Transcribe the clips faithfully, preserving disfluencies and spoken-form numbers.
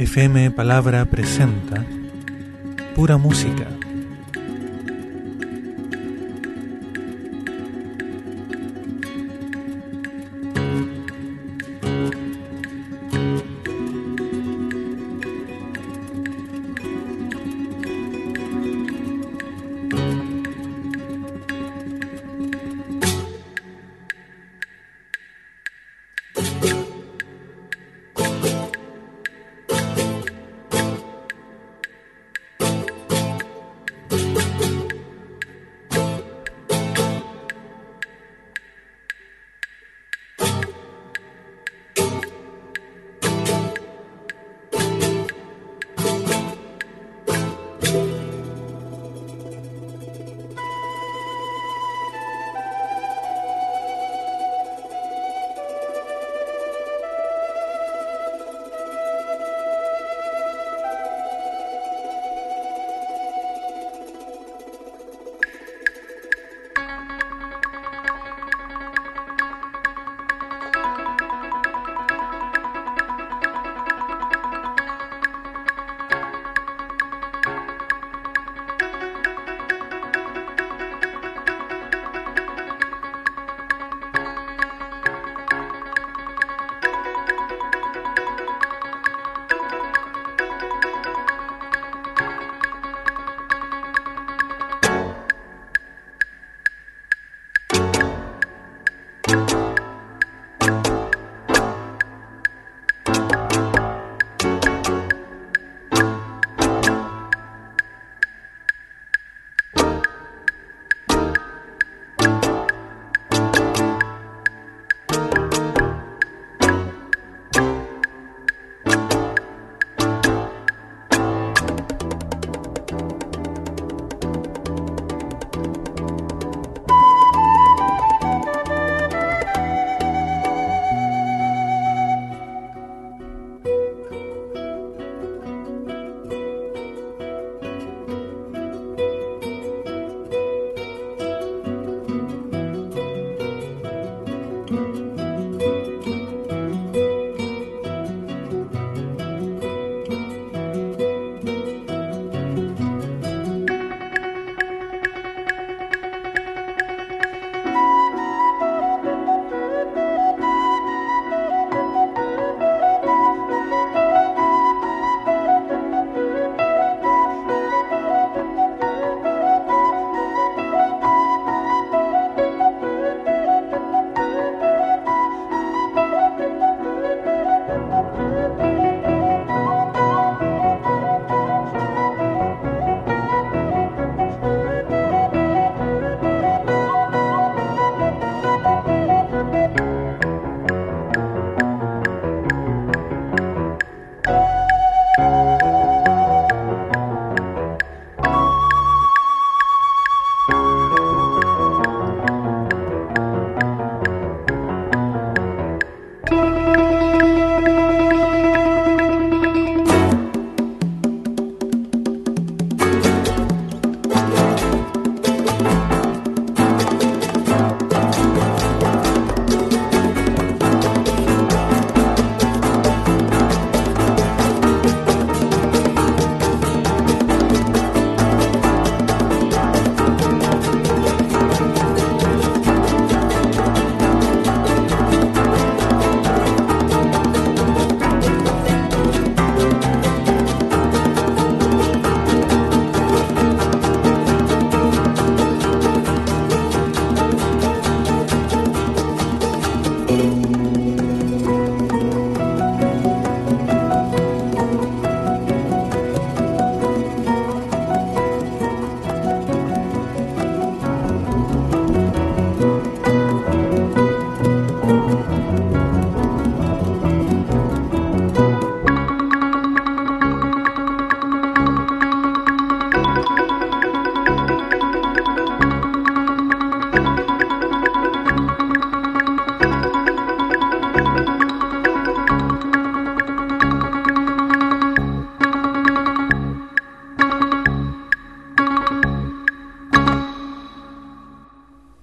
F M Palabra presenta Pura Música.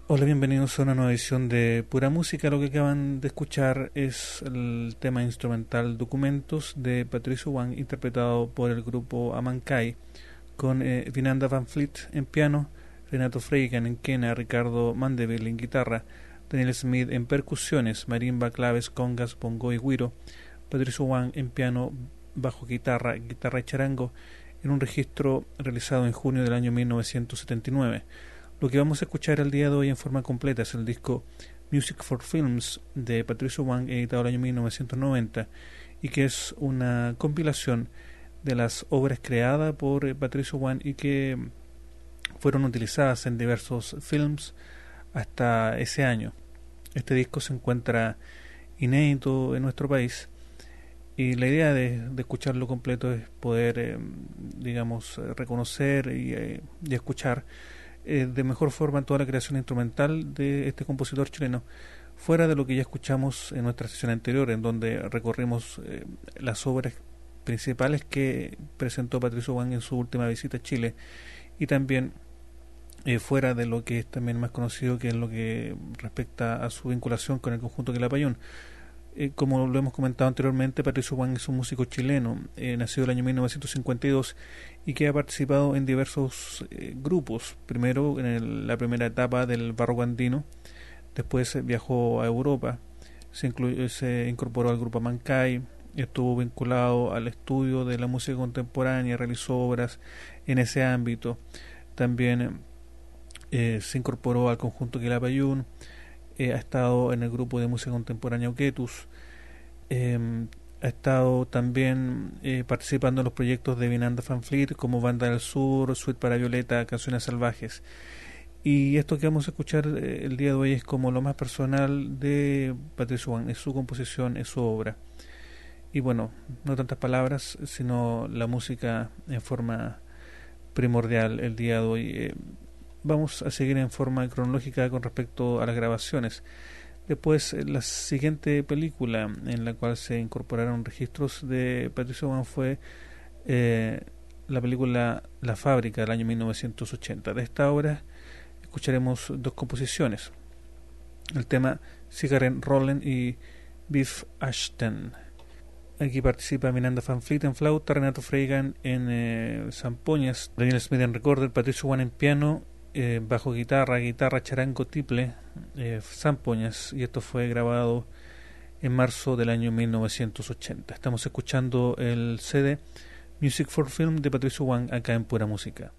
Hola, bienvenidos a una nueva edición de Pura Música. Lo que acaban de escuchar es el tema instrumental Documentos de Patricio Wang, interpretado por el grupo Amankai, con eh, Vinanda Van Fleet en piano, Renato Freigan en quena, Ricardo Mandeville en guitarra, Daniel Smith en percusiones, marimba, claves, congas, bongo y güiro, Patricio Wang en piano, bajo guitarra, guitarra y charango, en un registro realizado en junio del año mil novecientos setenta y nueve. Lo que vamos a escuchar el día de hoy en forma completa es el disco Music for Films de Patricio Wang, editado el año mil novecientos noventa, y que es una compilación de las obras creadas por Patricio Wang y que fueron utilizadas en diversos films hasta ese año. Este disco se encuentra inédito en nuestro país y la idea de, de escucharlo completo es poder, eh, digamos, reconocer y, eh, y escuchar eh, de mejor forma toda la creación instrumental de este compositor chileno, fuera de lo que ya escuchamos en nuestra sesión anterior, en donde recorrimos eh, las obras principales que presentó Patricio Wang en su última visita a Chile, y también eh, fuera de lo que es también más conocido, que es lo que respecta a su vinculación con el conjunto Quilapayún. Eh, como lo hemos comentado anteriormente, Patricio Wang es un músico chileno, eh, nacido el año mil novecientos cincuenta y dos y que ha participado en diversos eh, grupos. Primero en el, la primera etapa del barroco andino, después eh, viajó a Europa, se, incluyó, se incorporó al grupo Amankai, estuvo vinculado al estudio de la música contemporánea, realizó obras en ese ámbito. También eh, se incorporó al conjunto Quilapayún. Eh, ha estado en el grupo de música contemporánea Oquetus, eh, ha estado también eh, participando en los proyectos de Vinanda Van Fleet como Banda del Sur, Suite para Violeta, Canciones Salvajes. Y esto que vamos a escuchar eh, el día de hoy es como lo más personal de Patricio Wang, es su composición, es su obra. Y bueno, no tantas palabras, sino la música en forma primordial el día de hoy. Eh, Vamos a seguir en forma cronológica con respecto a las grabaciones. Después, la siguiente película en la cual se incorporaron registros de Patricio Wang fue eh, la película La Fábrica del año mil novecientos ochenta. De esta obra escucharemos dos composiciones: el tema Cigarette Rollen y Beef Ashton. Aquí participa Vinanda Van Fleet en flauta, Renato Freigan en eh, zampoñas, Daniel Smith en recorder, Patricio Wang en piano, Eh, bajo guitarra, guitarra, charango, tiple, eh, zampoñas, y esto fue grabado en marzo del año mil novecientos ochenta. Estamos escuchando el C D Music for Film de Patricio Wang acá en Pura Música.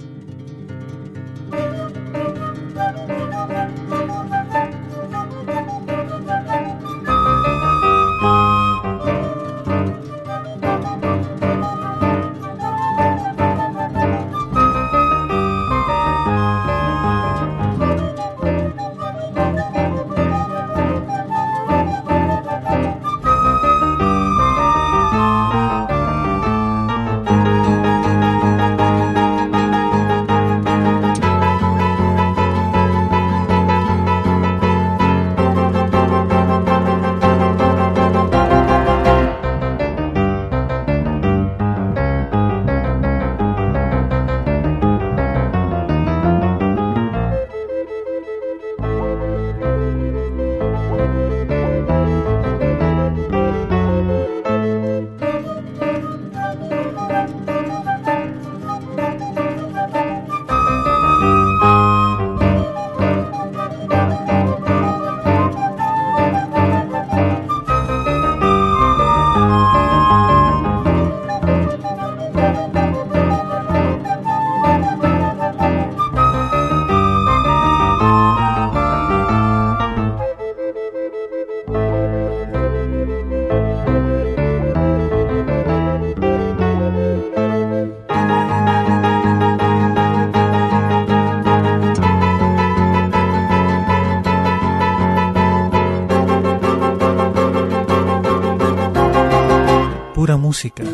Pura música.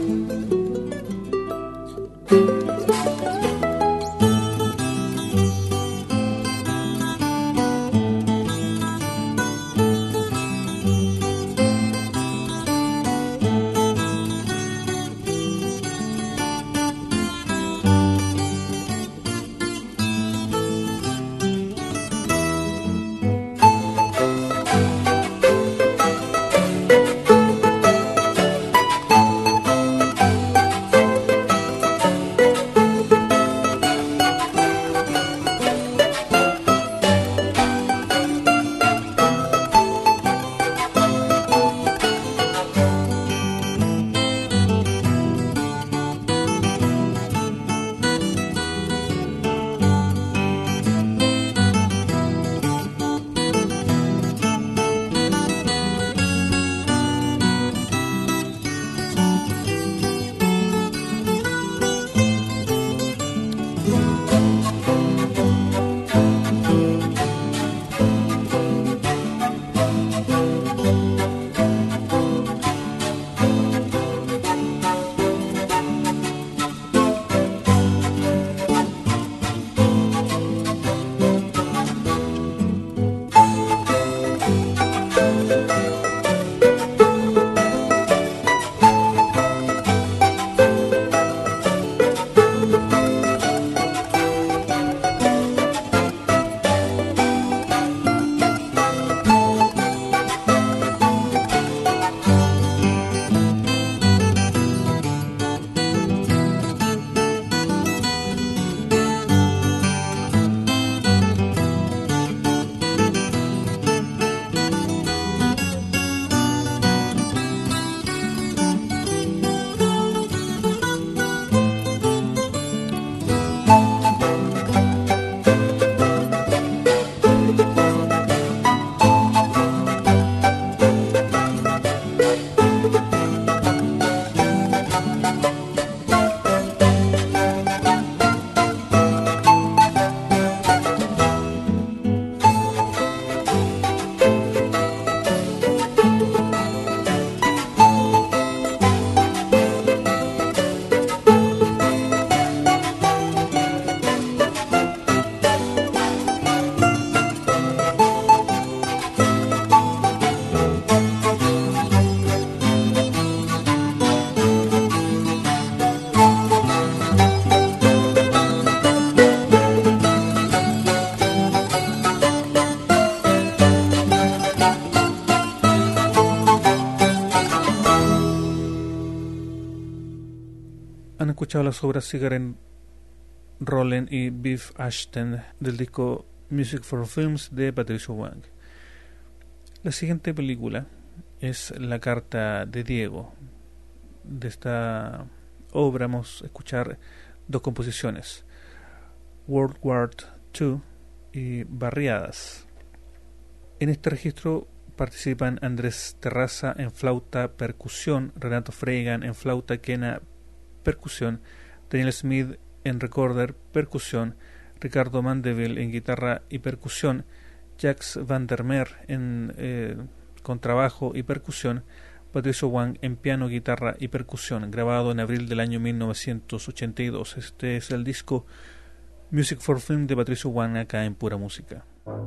escuchado las obras Cigarette Rolling y Beef Ashton del disco Music for Films de Patricio Wang. La siguiente película es La carta de Diego. De esta obra vamos a escuchar dos composiciones, World War dos y Barriadas. En este registro participan Andrés Terraza en flauta percusión, Renato Freigan en flauta quena percusión, Daniel Smith en recorder percusión, Ricardo Mandeville en guitarra y percusión, Jacques Van der Meer en eh, contrabajo y percusión, Patricio Wang en piano, guitarra y percusión, grabado en abril del año mil novecientos ochenta y dos. Este es el disco Music for Film de Patricio Wang, acá en Pura Música.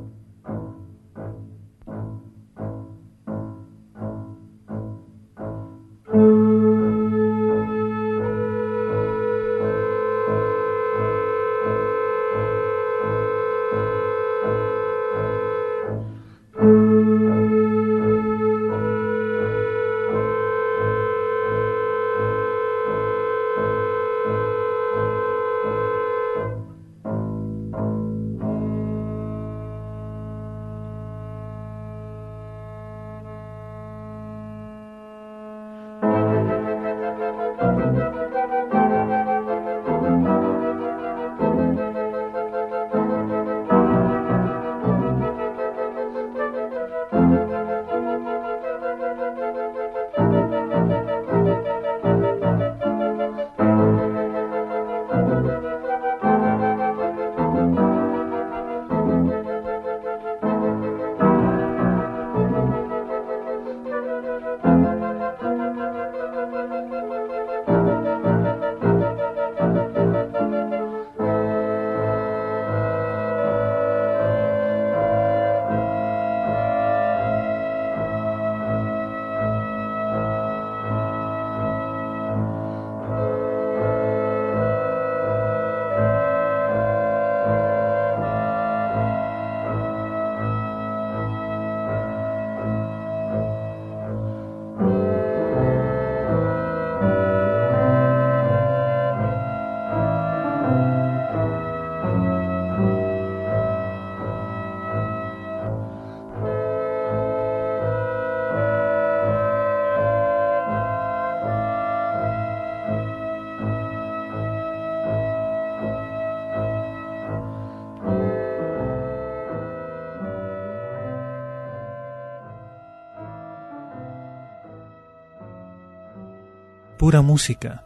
Pura Música.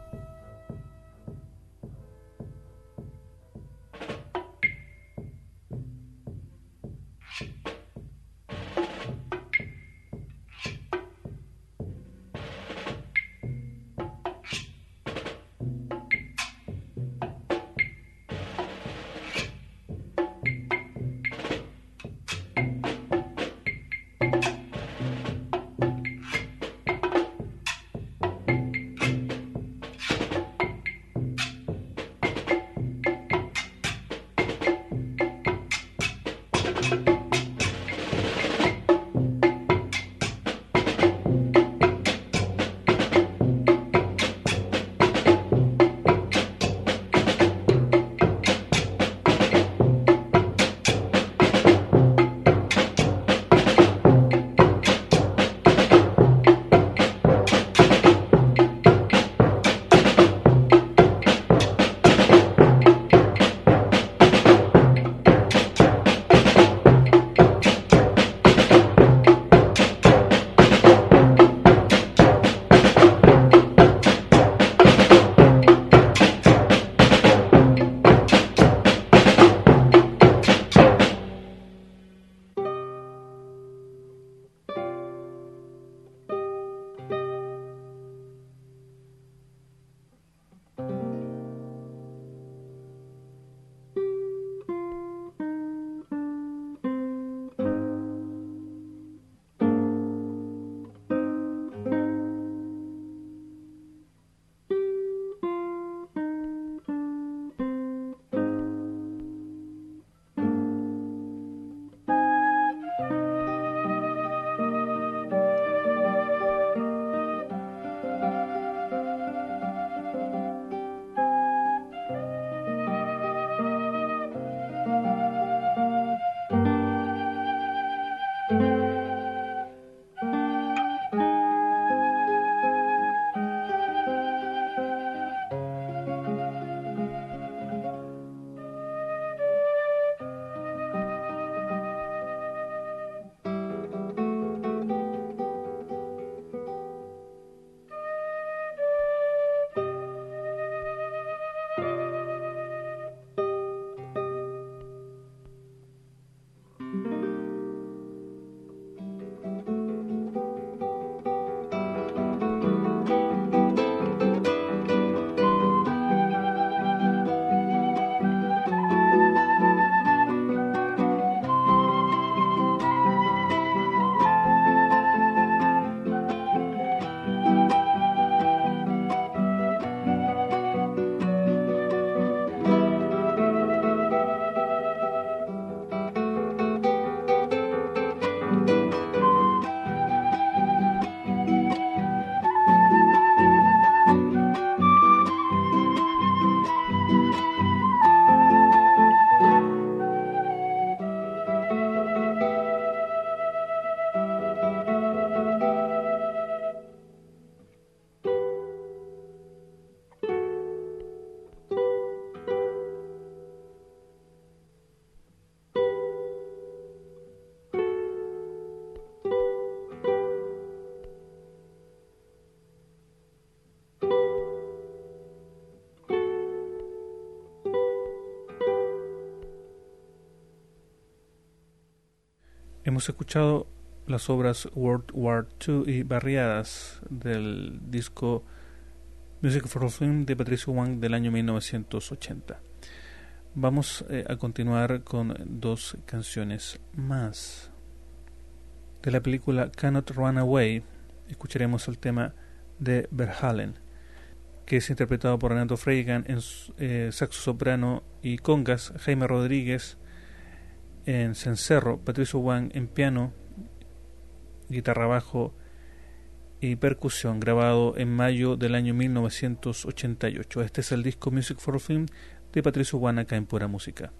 Hemos escuchado las obras World War dos y Barriadas del disco Music for Film de Patricio Wang del año mil novecientos ochenta. Vamos eh, a continuar con dos canciones más. De la película Cannot Run Away escucharemos el tema de Verhalen, que es interpretado por Renato Freigan en eh, saxo soprano y congas, Jaime Rodríguez en cencerro, Patricio Wang en piano, guitarra bajo y percusión, grabado en mayo del año mil novecientos ochenta y ocho. Este es el disco Music for Film de Patricio Wang acá en Pura Música.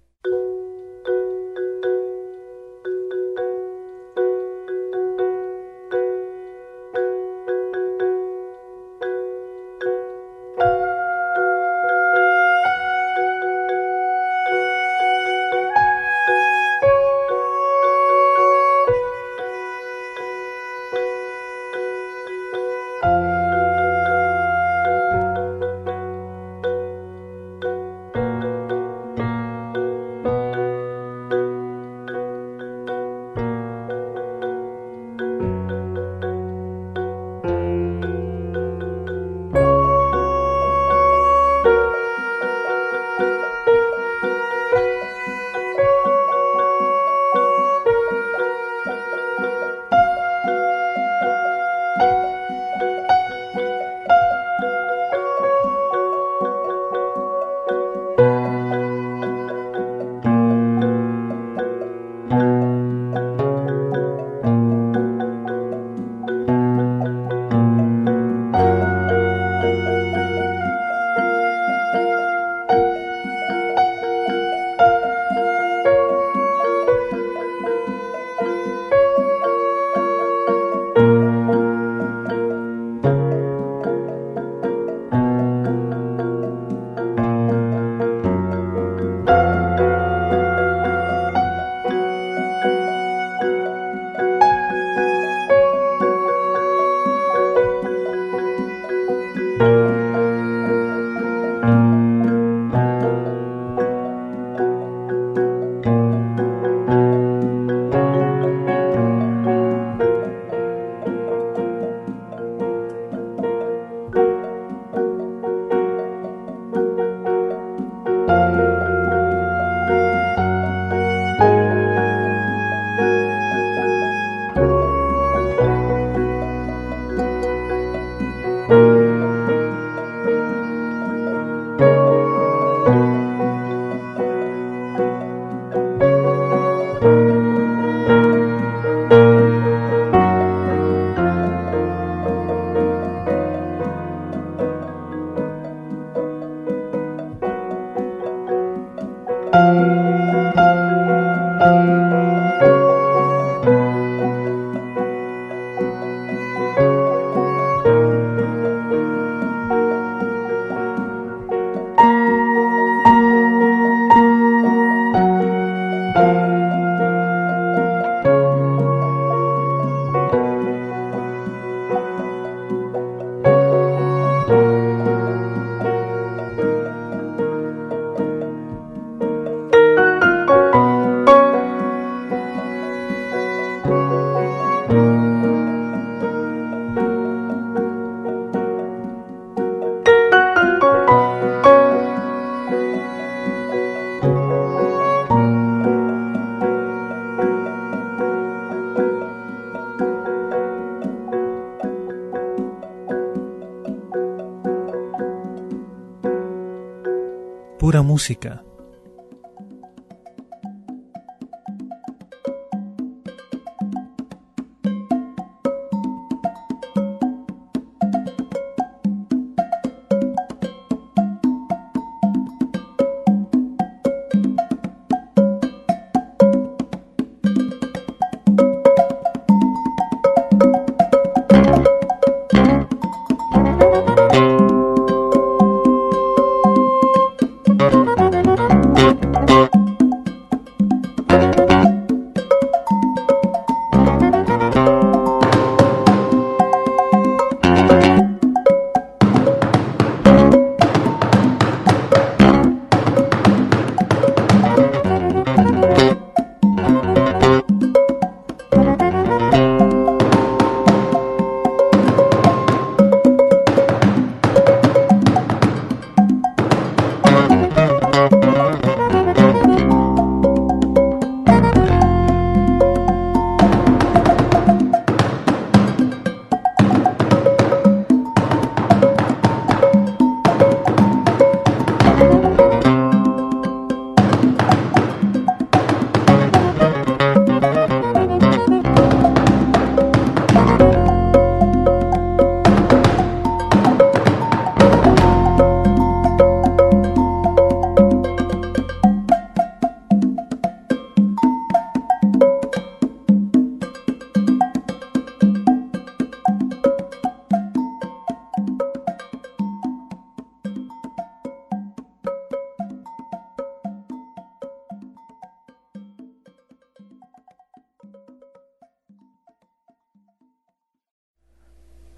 Pura Música.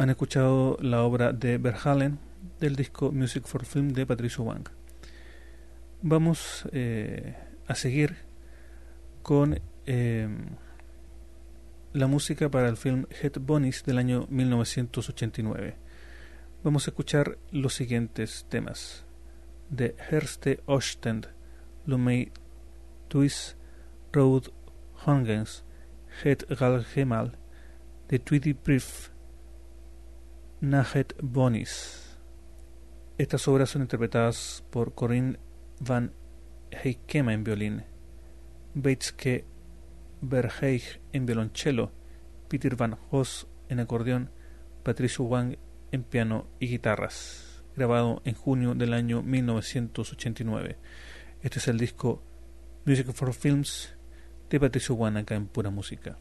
Han escuchado la obra de Verhaelen del disco Music for Film de Patricio Wang. Vamos eh, a seguir con eh, la música para el film Head Bunnies del año mil novecientos ochenta y nueve. Vamos a escuchar los siguientes temas: de Herste Ostend, Lumei Tuis, Road Hongens, Het Galgemal, de Tweedy Brief, Nahet Bunnies. Estas obras son interpretadas por Corinne van Heikema en violín, Beitske Verheij en violonchelo, Peter van Hoos en acordeón, Patricio Wang en piano y guitarras. Grabado en junio del año mil novecientos ochenta y nueve. Este es el disco Music for Films de Patricio Wang, acá en Pura Música.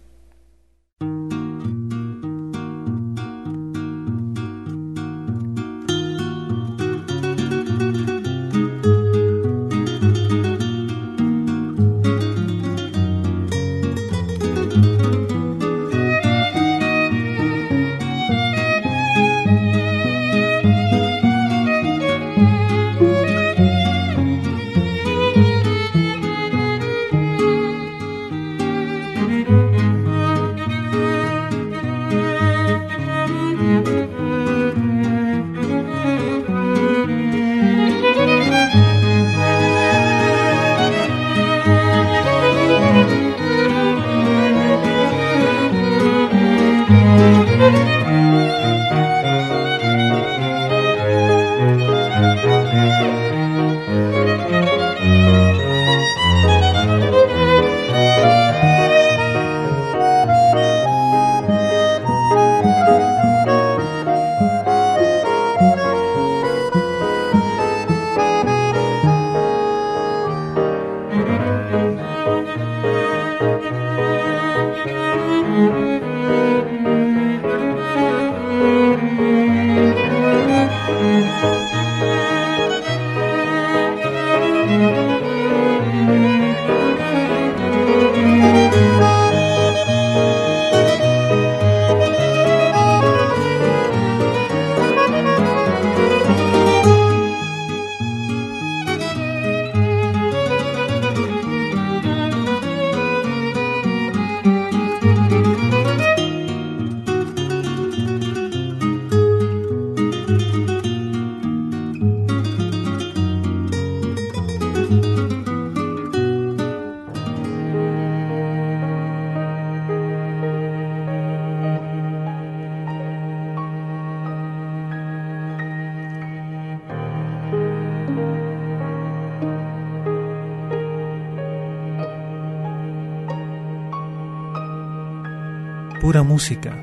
Pura Música.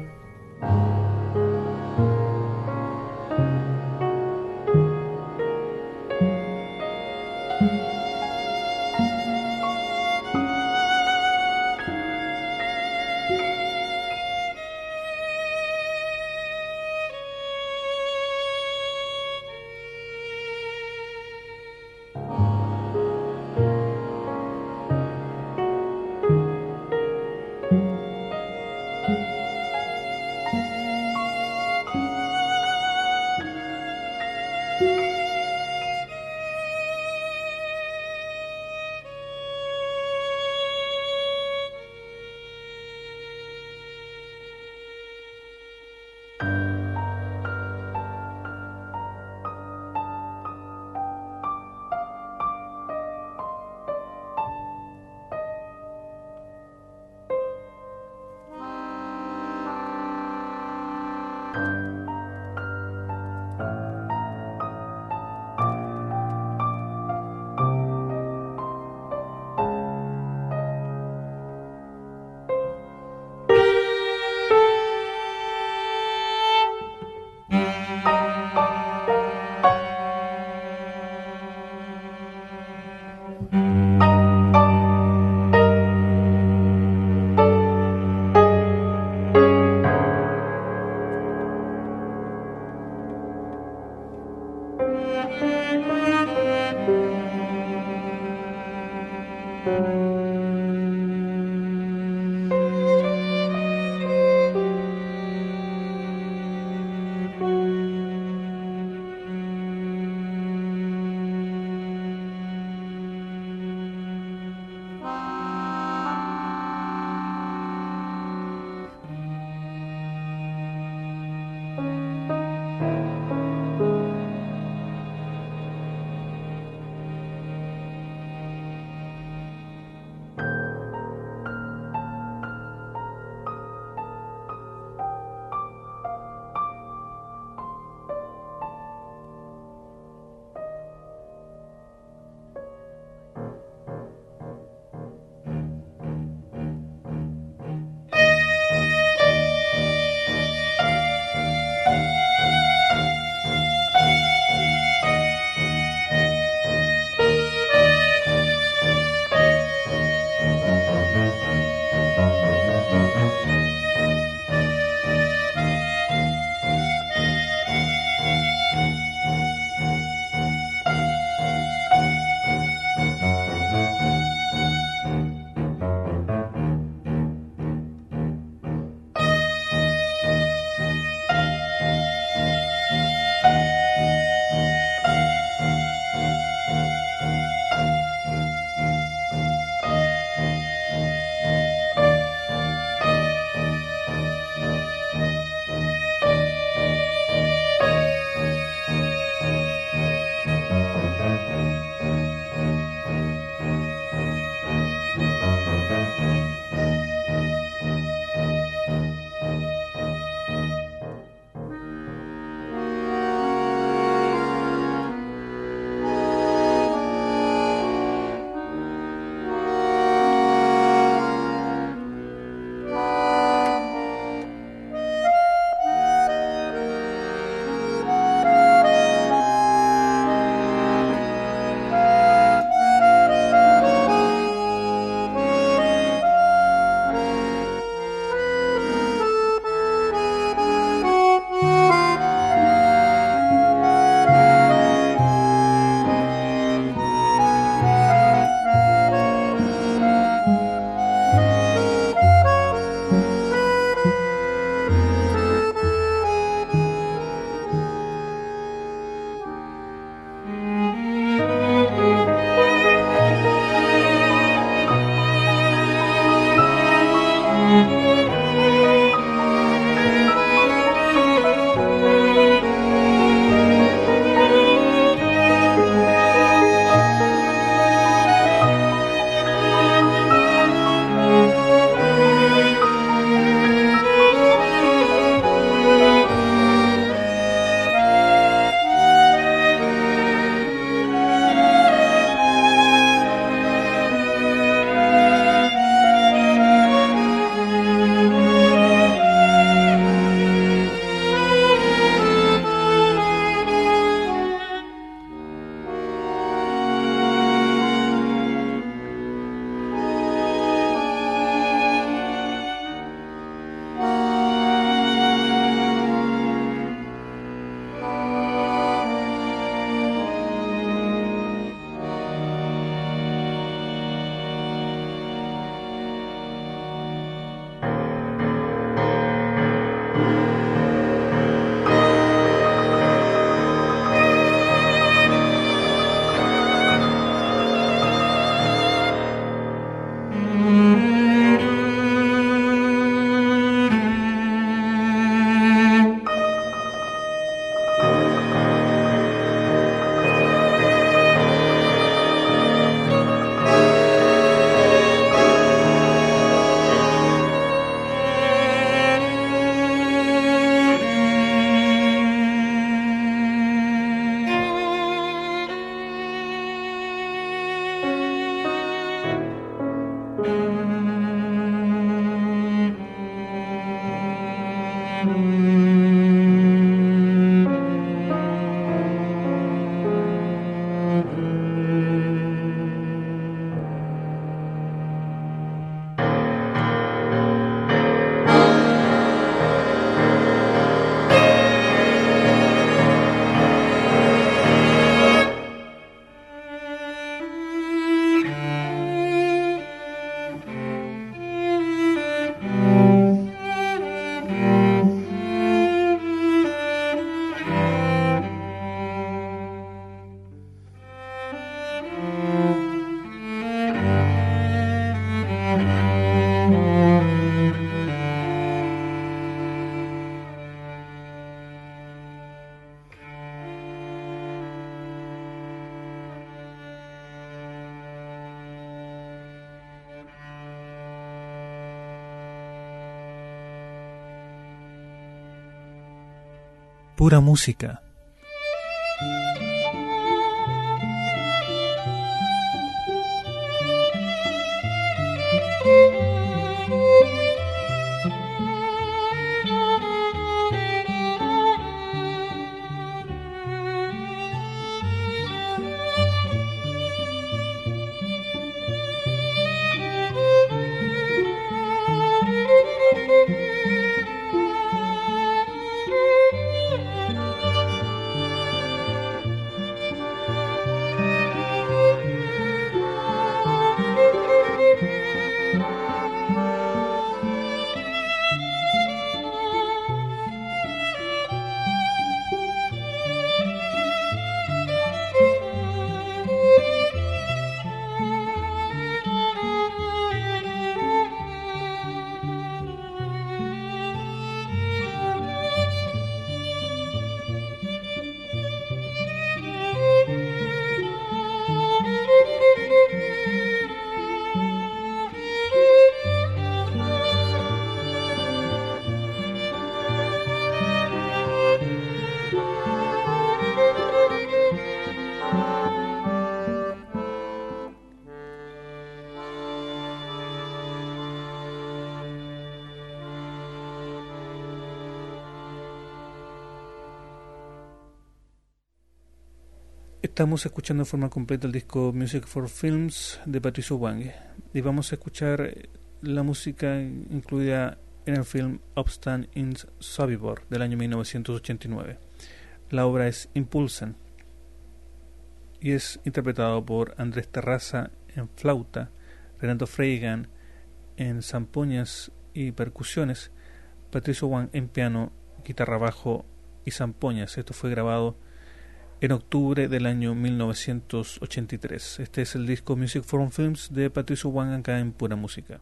Pura música. Estamos escuchando de forma completa el disco Music for Films de Patricio Wang y vamos a escuchar la música incluida en el film Obstan in Sobibor del año mil novecientos ochenta y nueve. La obra es Impulsen y es interpretado por Andrés Terraza en flauta, Renato Freigan en zampoñas y percusiones, Patricio Wang en piano, guitarra bajo y zampoñas. Esto fue grabado en octubre del año mil novecientos ochenta y tres. Este es el disco Music for Films de Patricio Wang acá en Pura Música.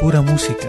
Pura Música.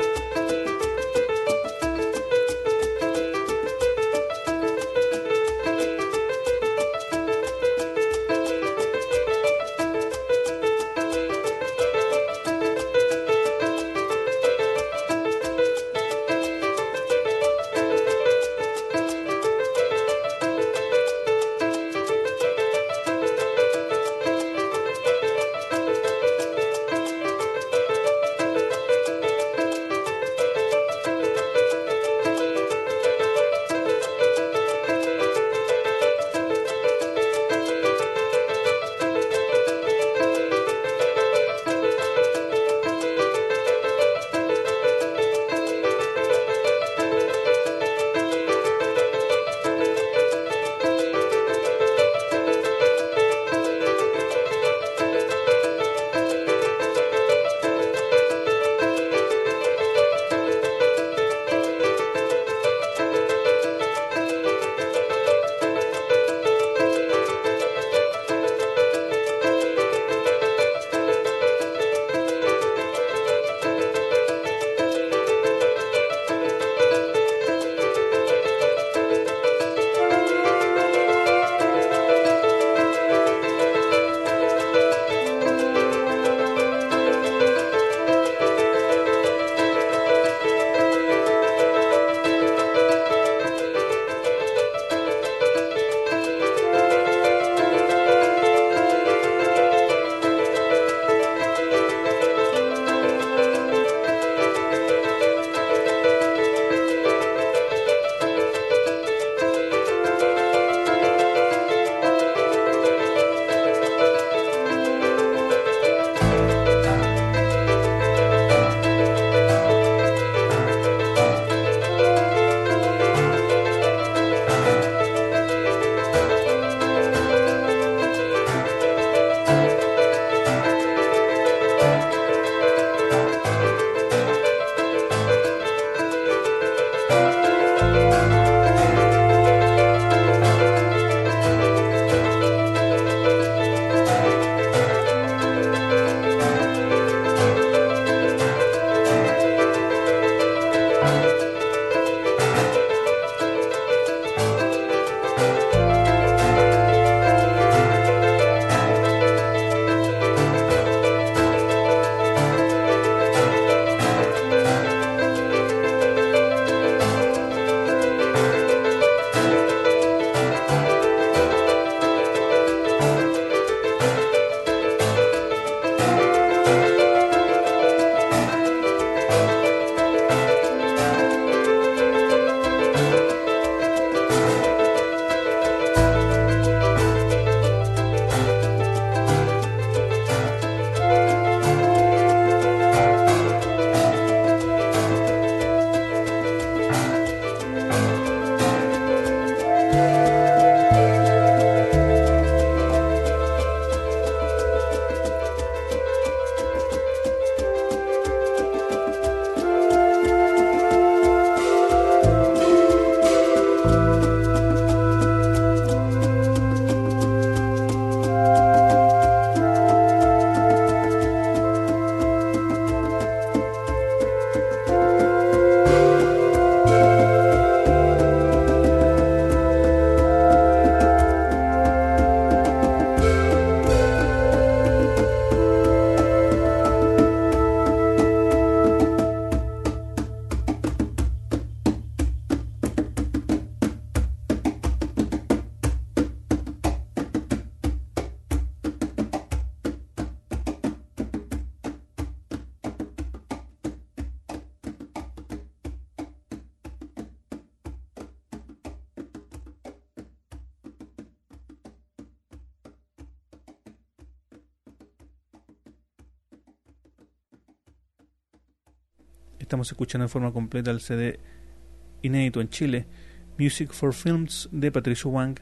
Estamos escuchando en forma completa el C D inédito en Chile, Music for Films de Patricio Wang.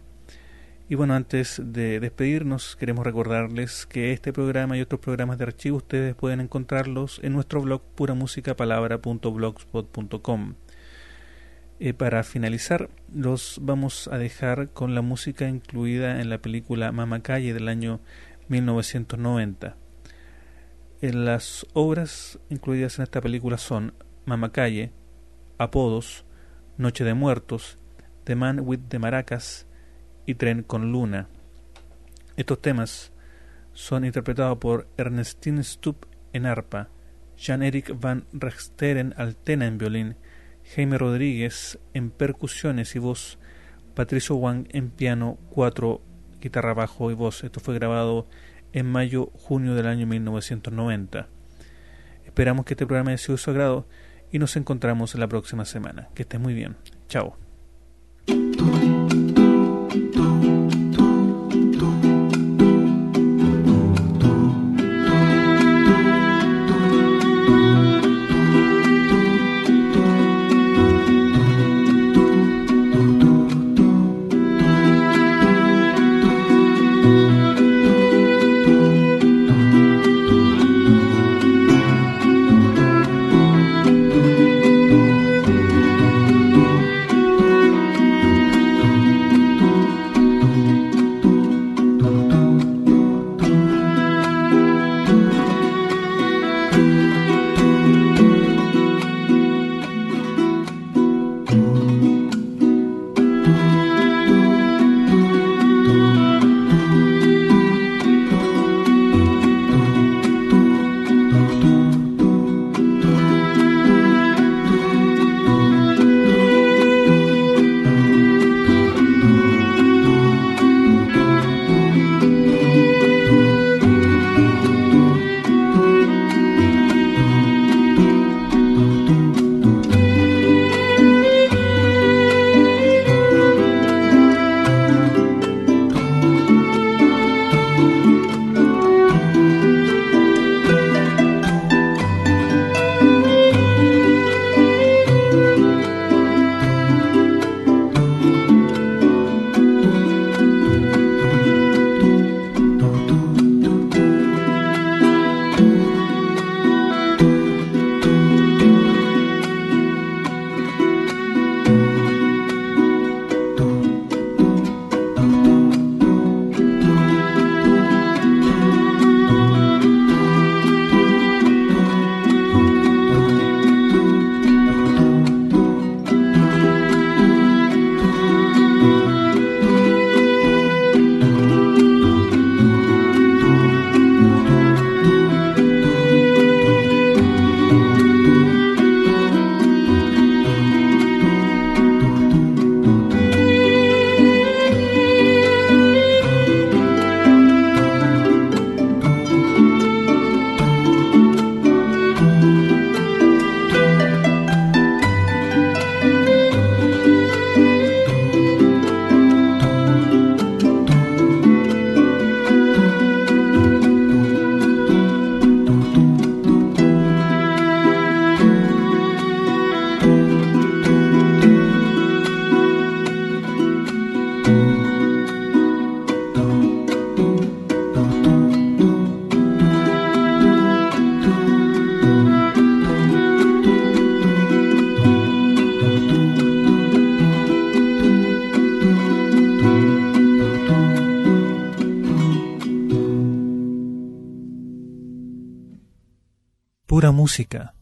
Y bueno, antes de despedirnos, queremos recordarles que este programa y otros programas de archivo ustedes pueden encontrarlos en nuestro blog puramusicapalabra punto blogspot punto com. Eh, para finalizar, los vamos a dejar con la música incluida en la película Mama Calle del año mil novecientos noventa. En las obras incluidas en esta película son Mamacalle, Apodos, Noche de Muertos, The Man with the Maracas y Tren con Luna. Estos temas son interpretados por Ernestine Stubb en arpa, Jan-Erik van Rechteren al tena en violín, Jaime Rodríguez en percusiones y voz, Patricio Wang en piano, cuatro, guitarra, bajo y voz. Esto fue grabado en mayo-junio del año mil novecientos noventa. Esperamos que este programa haya sido de su agrado y nos encontramos la próxima semana. Que estés muy bien. Chao. Pura música.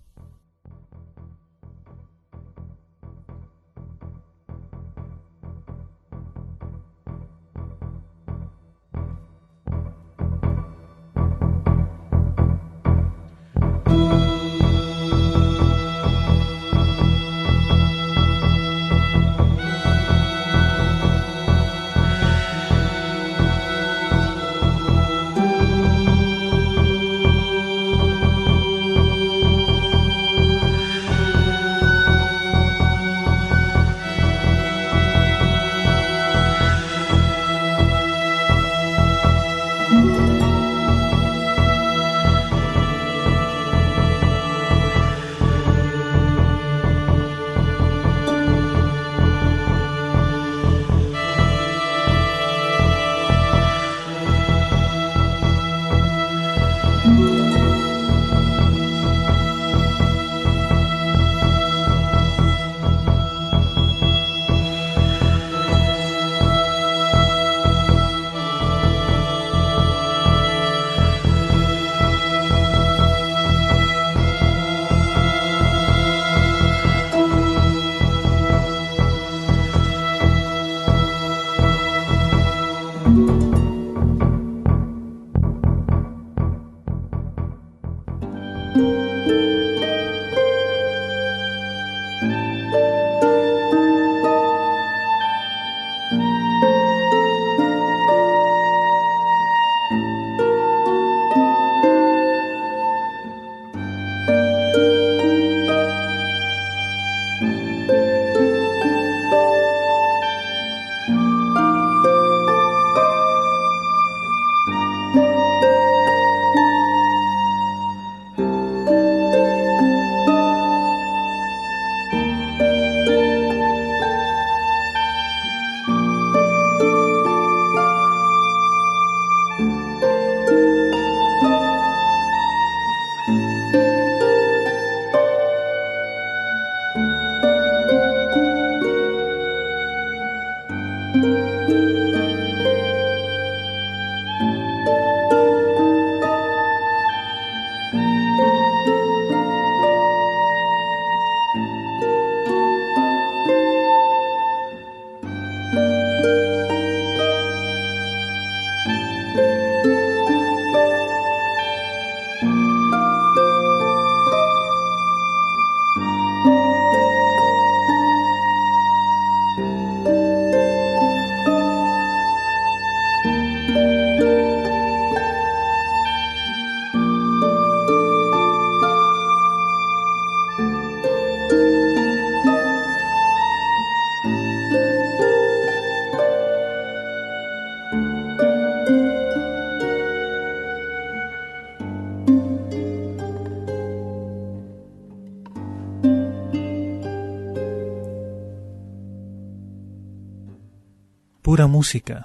Pura música.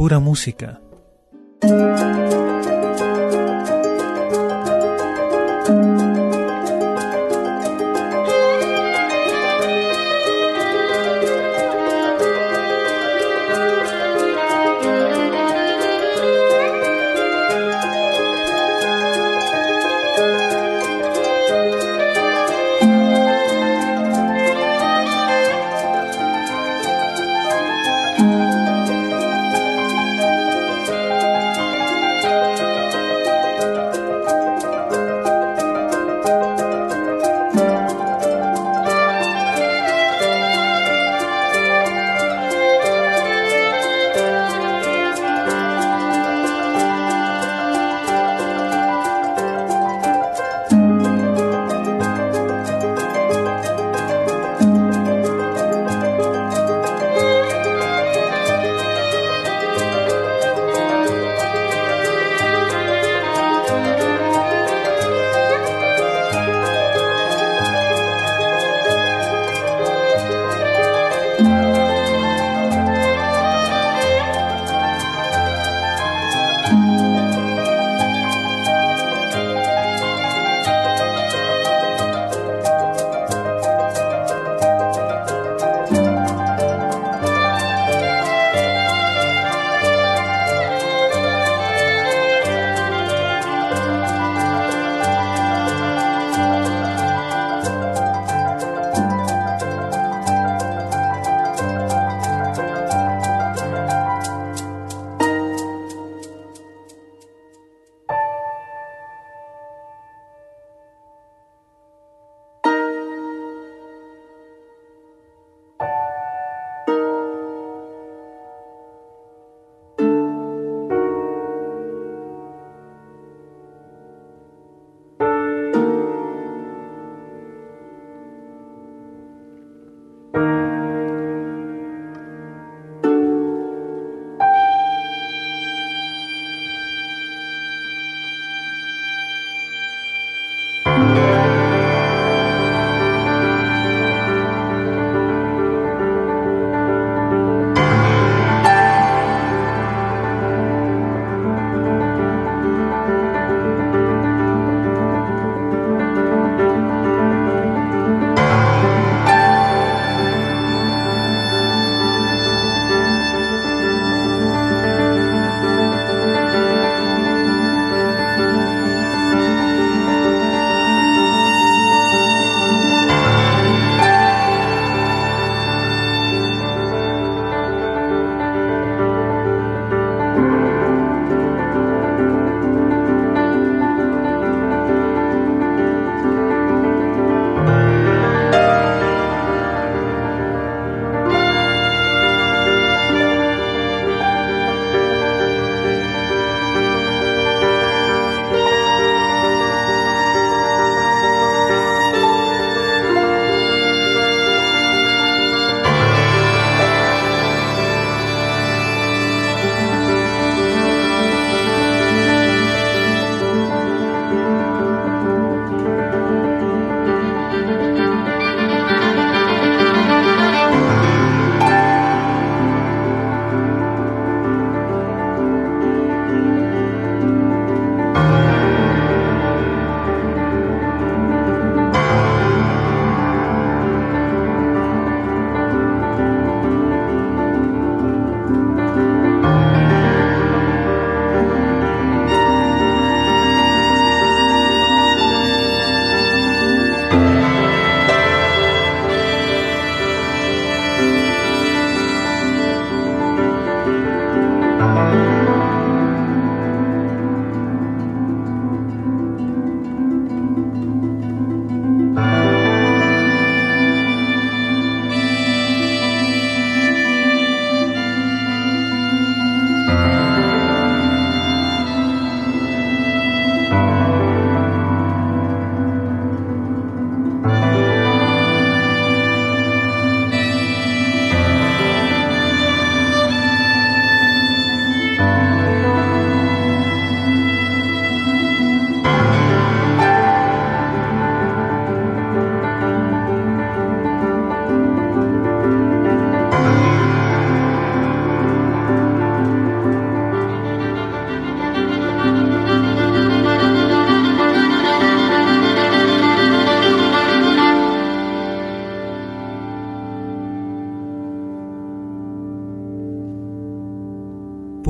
Pura Música.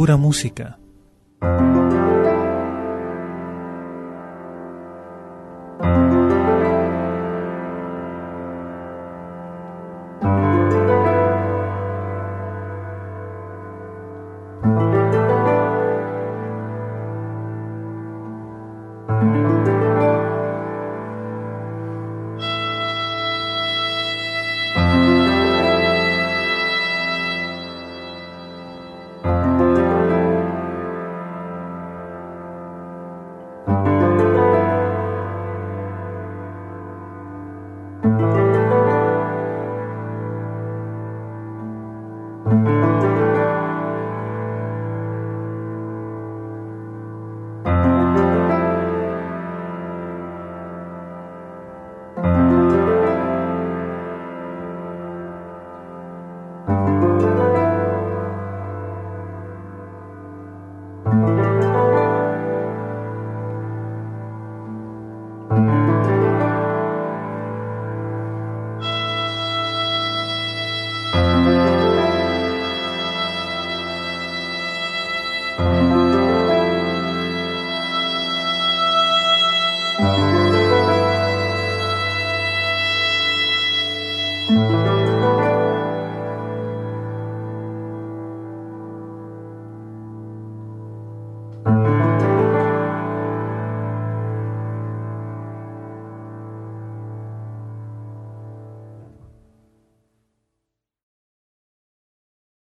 pura música.